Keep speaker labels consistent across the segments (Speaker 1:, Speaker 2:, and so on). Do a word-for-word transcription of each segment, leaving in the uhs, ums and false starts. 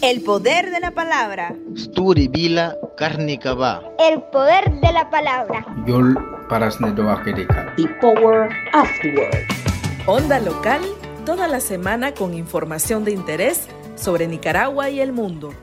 Speaker 1: El poder de la palabra.
Speaker 2: Sturi Vila Karnikava.
Speaker 3: El poder de la palabra.
Speaker 4: Yol Parasnedoakedeka.
Speaker 5: The power of the word.
Speaker 6: Onda local, toda la semana con información de interés sobre Nicaragua y el mundo.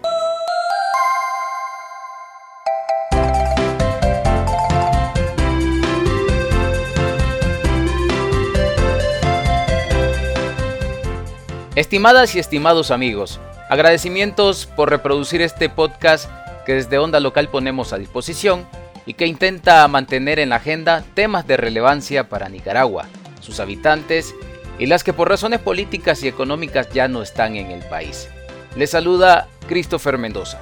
Speaker 7: Estimadas y estimados amigos, agradecimientos por reproducir este podcast que desde Onda Local ponemos a disposición y que intenta mantener en la agenda temas de relevancia para Nicaragua, sus habitantes y las que por razones políticas y económicas ya no están en el país. Les saluda Christopher Mendoza.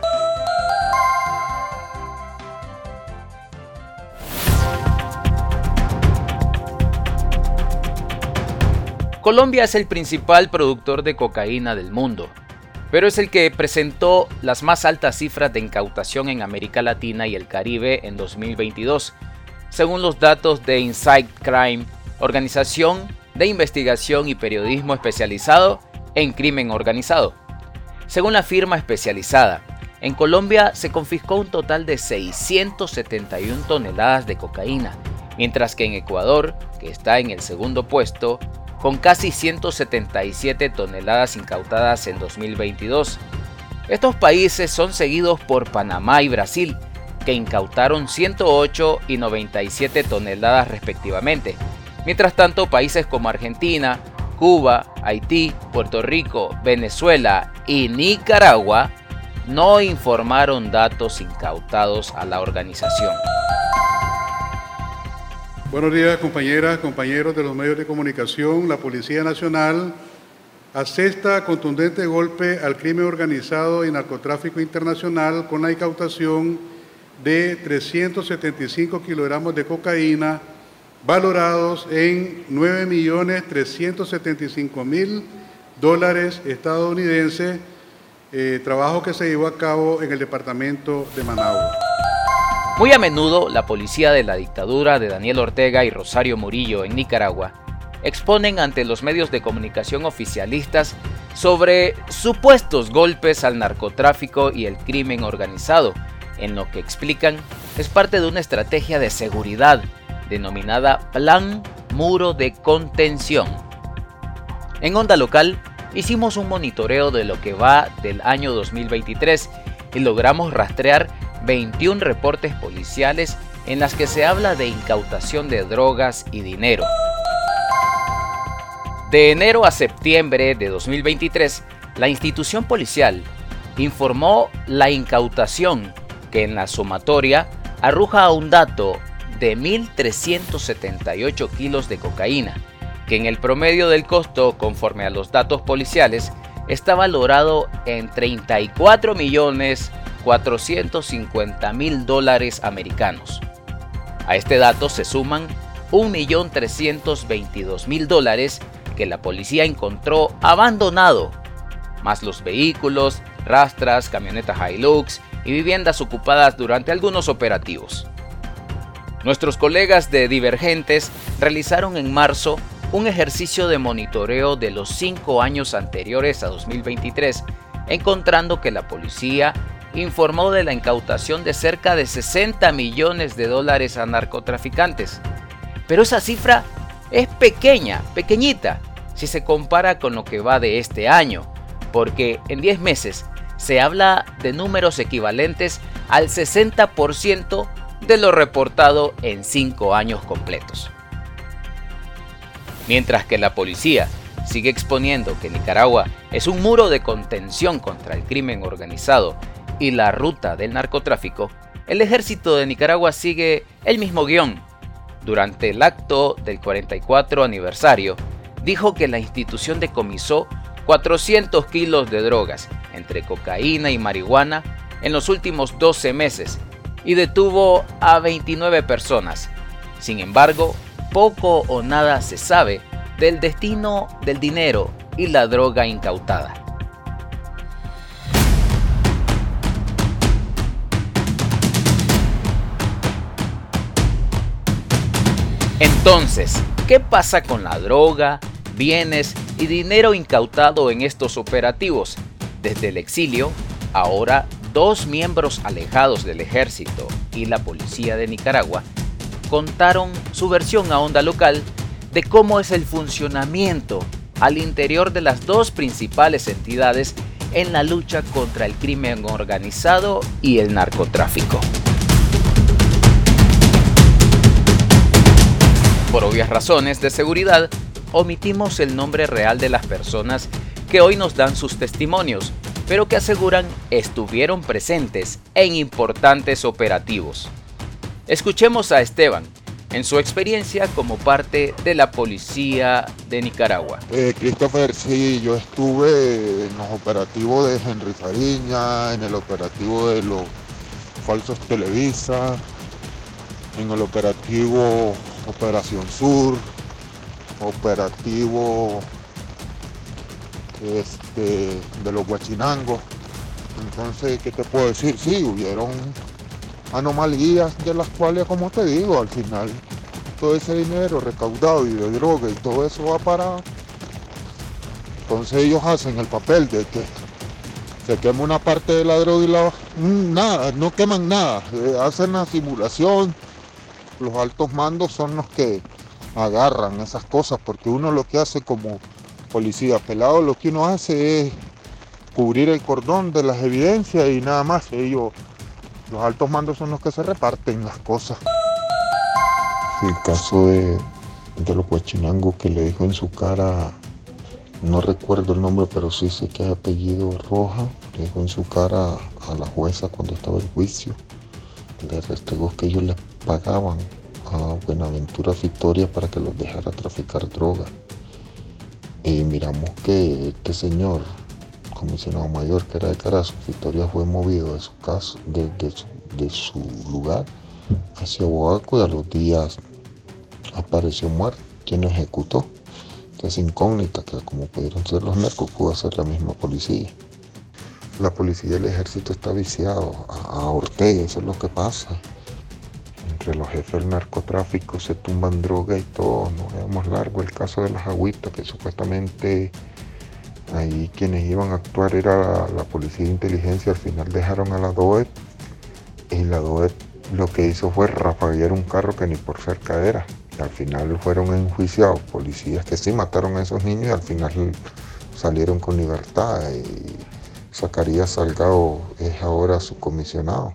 Speaker 7: Colombia es el principal productor de cocaína del mundo, pero es el que presentó las más altas cifras de incautación en América Latina y el Caribe en dos mil veintidós, según los datos de Insight Crime, organización de investigación y periodismo especializado en crimen organizado. Según la firma especializada, en Colombia se confiscó un total de seiscientas setenta y una toneladas de cocaína, mientras que en Ecuador, que está en el segundo puesto, con casi ciento setenta y siete toneladas incautadas en dos mil veintidós. Estos países son seguidos por Panamá y Brasil, que incautaron ciento ocho y noventa y siete toneladas respectivamente. Mientras tanto, países como Argentina, Cuba, Haití, Puerto Rico, Venezuela y Nicaragua no informaron datos incautados a la organización.
Speaker 8: Buenos días, compañeras, compañeros de los medios de comunicación. La Policía Nacional asesta contundente golpe al crimen organizado y narcotráfico internacional con la incautación de trescientos setenta y cinco kilogramos de cocaína valorados en nueve millones trescientos setenta y cinco mil dólares estadounidenses, eh, trabajo que se llevó a cabo en el departamento de Managua.
Speaker 7: Muy a menudo, la policía de la dictadura de Daniel Ortega y Rosario Murillo en Nicaragua exponen ante los medios de comunicación oficialistas sobre supuestos golpes al narcotráfico y el crimen organizado, en lo que explican es parte de una estrategia de seguridad denominada Plan Muro de Contención. En Onda Local hicimos un monitoreo de lo que va del año dos mil veintitrés y logramos rastrear veintiún reportes policiales en las que se habla de incautación de drogas y dinero. De enero a septiembre de dos mil veintitrés, la institución policial informó la incautación que en la sumatoria arroja un dato de mil trescientos setenta y ocho kilos de cocaína, que en el promedio del costo, conforme a los datos policiales, está valorado en treinta y cuatro millones cuatrocientos cincuenta mil dólares americanos. A este dato se suman un millón trescientos veintidós mil dólares que la policía encontró abandonado, más los vehículos, rastras, camionetas Hilux y viviendas ocupadas durante algunos operativos. Nuestros colegas de Divergentes realizaron en marzo un ejercicio de monitoreo de los cinco años anteriores a dos mil veintitrés, encontrando que la policía informó de la incautación de cerca de sesenta millones de dólares a narcotraficantes. Pero esa cifra es pequeña, pequeñita, si se compara con lo que va de este año, porque en diez meses se habla de números equivalentes al sesenta por ciento de lo reportado en cinco años completos. Mientras que la policía sigue exponiendo que Nicaragua es un muro de contención contra el crimen organizado y la ruta del narcotráfico, el ejército de Nicaragua sigue el mismo guión. Durante el acto del cuarenta y cuatro aniversario, dijo que la institución decomisó cuatrocientos kilos de drogas, entre cocaína y marihuana, en los últimos doce meses y detuvo a veintinueve personas. Sin embargo, poco o nada se sabe del destino del dinero y la droga incautada. Entonces, ¿qué pasa con la droga, bienes y dinero incautado en estos operativos? Desde el exilio, ahora dos miembros alejados del ejército y la policía de Nicaragua contaron su versión a Onda Local de cómo es el funcionamiento al interior de las dos principales entidades en la lucha contra el crimen organizado y el narcotráfico. Por obvias razones de seguridad, omitimos el nombre real de las personas que hoy nos dan sus testimonios, pero que aseguran estuvieron presentes en importantes operativos. Escuchemos a Esteban en su experiencia como parte de la policía de Nicaragua.
Speaker 9: Eh, Christopher, sí, yo estuve en los operativos de Henry Fariña, en el operativo de los falsos Televisa, en el operativo Operación Sur, operativo este, de los Huachinangos. Entonces, ¿qué te puedo decir? Sí, hubieron anomalías de las cuales, como te digo, al final todo ese dinero recaudado y de droga y todo eso va para... Entonces ellos hacen el papel de que se quema una parte de la droga y la... Nada, no queman nada, eh, hacen la simulación. Los altos mandos son los que agarran esas cosas, porque uno lo que hace como policía pelado, lo que uno hace es cubrir el cordón de las evidencias y nada más. Ellos, los altos mandos son los que se reparten las cosas. El caso de, de los Huachinangos, que le dijo en su cara, no recuerdo el nombre, pero sí sé que es apellido Roja, le dijo en su cara a la jueza cuando estaba el juicio, le restregó que ellos les pagaban a Buenaventura Victoria para que los dejara traficar droga. Y miramos que este señor, comisionado mayor, que era de Carazo, Victoria, fue movido de su casa, de, de, su, de su lugar hacia Boaco, y a los días apareció muerto. ¿Quién lo ejecutó? Es incógnita, que como pudieron ser los narcos, pudo ser la misma policía. La policía y el ejército está viciado a, a Ortega, eso es lo que pasa. Entre los jefes del narcotráfico se tumban droga y todo. No veamos largo el caso de las agüitas, que supuestamente ahí quienes iban a actuar era la policía de inteligencia. Al final dejaron a la D O E T, y la D O E T lo que hizo fue rafaguear un carro que ni por cerca era. Y al final fueron enjuiciados policías que sí mataron a esos niños, y al final salieron con libertad. Y Zacarías Salgado es ahora su comisionado.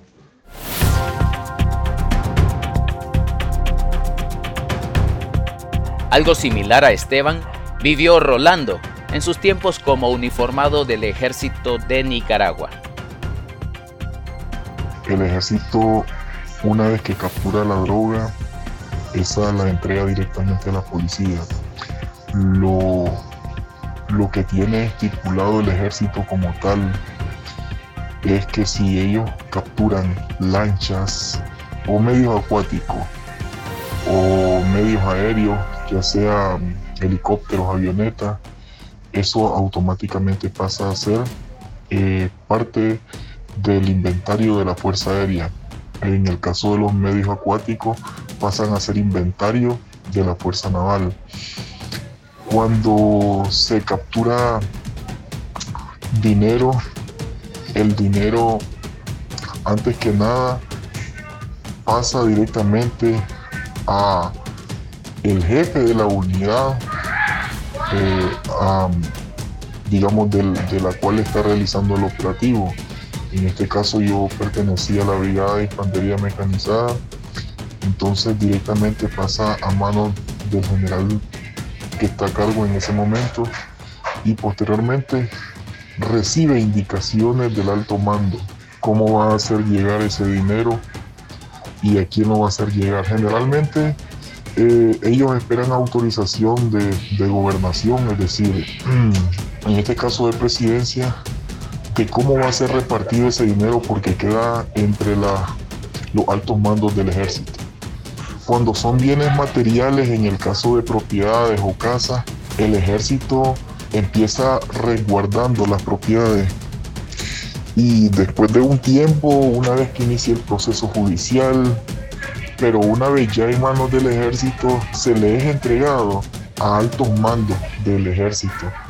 Speaker 7: Algo similar a Esteban vivió Rolando en sus tiempos como uniformado del ejército de Nicaragua.
Speaker 10: El ejército, una vez que captura la droga, esa la entrega directamente a la policía. Lo, lo que tiene estipulado el ejército como tal es que si ellos capturan lanchas o medios acuáticos o medios aéreos, ya sea helicópteros, avionetas, eso automáticamente pasa a ser eh, parte del inventario de la Fuerza Aérea. En el caso de los medios acuáticos, pasan a ser inventario de la Fuerza Naval. Cuando se captura dinero, el dinero, antes que nada, pasa directamente a el jefe de la unidad, eh, a, digamos, del, de la cual está realizando el operativo. En este caso yo pertenecía a la Brigada de Infantería Mecanizada, entonces directamente pasa a manos del general que está a cargo en ese momento, y posteriormente recibe indicaciones del alto mando, cómo va a hacer llegar ese dinero y a quién lo va a hacer llegar. Generalmente eh, ellos esperan autorización de, de gobernación, es decir, en este caso de presidencia, de cómo va a ser repartido ese dinero, porque queda entre la, los altos mandos del ejército. Cuando son bienes materiales, en el caso de propiedades o casas, el ejército empieza resguardando las propiedades, y después de un tiempo, una vez que inicia el proceso judicial, pero una vez ya en manos del ejército, se le es entregado a altos mandos del ejército.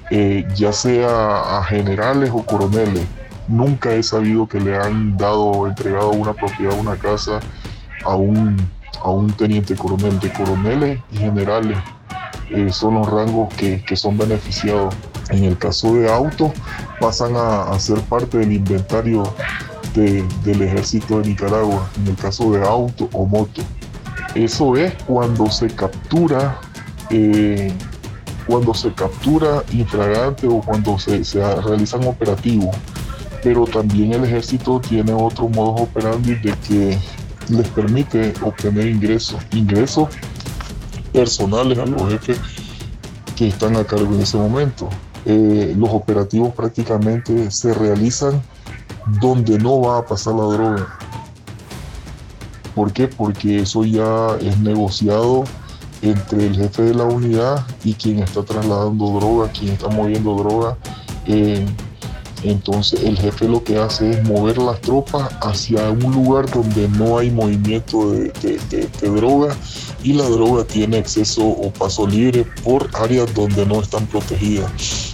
Speaker 10: eh, ya sea a generales o coroneles. Nunca he sabido que le han dado o entregado una propiedad, una casa a un, a un teniente coronel. De coroneles y generales eh, son los rangos que, que son beneficiados. En el caso de autos, pasan a, a ser parte del inventario de, del ejército de Nicaragua, en el caso de auto o moto. Eso es cuando se captura eh, cuando se captura infragante o cuando se, se realizan operativos. Pero también el ejército tiene otro modus operandi de que les permite obtener ingresos, ingresos personales a los jefes que están a cargo en ese momento. Eh, los operativos prácticamente se realizan donde no va a pasar la droga. ¿Por qué? Porque eso ya es negociado entre el jefe de la unidad y quien está trasladando droga, quien está moviendo droga. Eh, Entonces el jefe lo que hace es mover las tropas hacia un lugar donde no hay movimiento de, de, de, de droga y la droga tiene acceso o paso libre por áreas donde no están protegidas.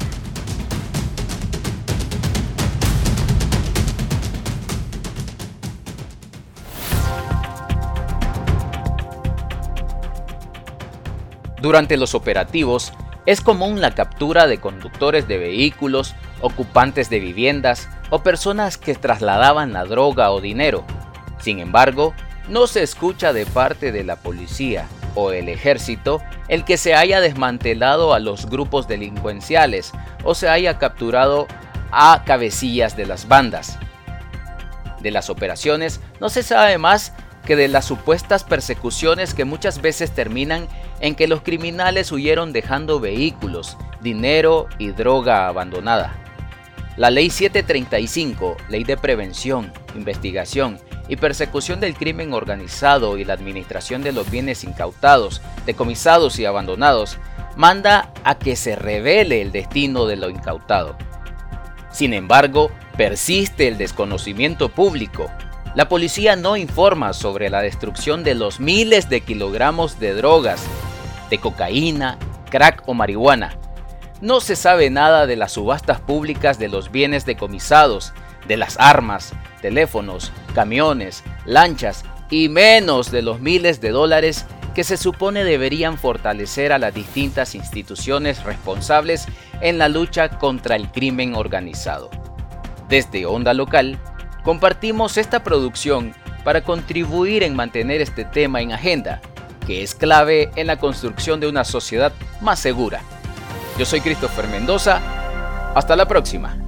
Speaker 7: Durante los operativos, es común la captura de conductores de vehículos, ocupantes de viviendas o personas que trasladaban la droga o dinero. Sin embargo, no se escucha de parte de la policía o el ejército el que se haya desmantelado a los grupos delincuenciales o se haya capturado a cabecillas de las bandas. De las operaciones no se sabe más que de las supuestas persecuciones que muchas veces terminan en que los criminales huyeron dejando vehículos, dinero y droga abandonada. La Ley setecientos treinta y cinco, Ley de Prevención, Investigación y Persecución del Crimen Organizado y la Administración de los Bienes Incautados, Decomisados y Abandonados, manda a que se revele el destino de lo incautado. Sin embargo, persiste el desconocimiento público. La policía no informa sobre la destrucción de los miles de kilogramos de drogas, de cocaína, crack o marihuana. No se sabe nada de las subastas públicas de los bienes decomisados, de las armas, teléfonos, camiones, lanchas y menos de los miles de dólares que se supone deberían fortalecer a las distintas instituciones responsables en la lucha contra el crimen organizado. Desde Onda Local, compartimos esta producción para contribuir en mantener este tema en agenda, que es clave en la construcción de una sociedad más segura. Yo soy Christopher Mendoza. Hasta la próxima.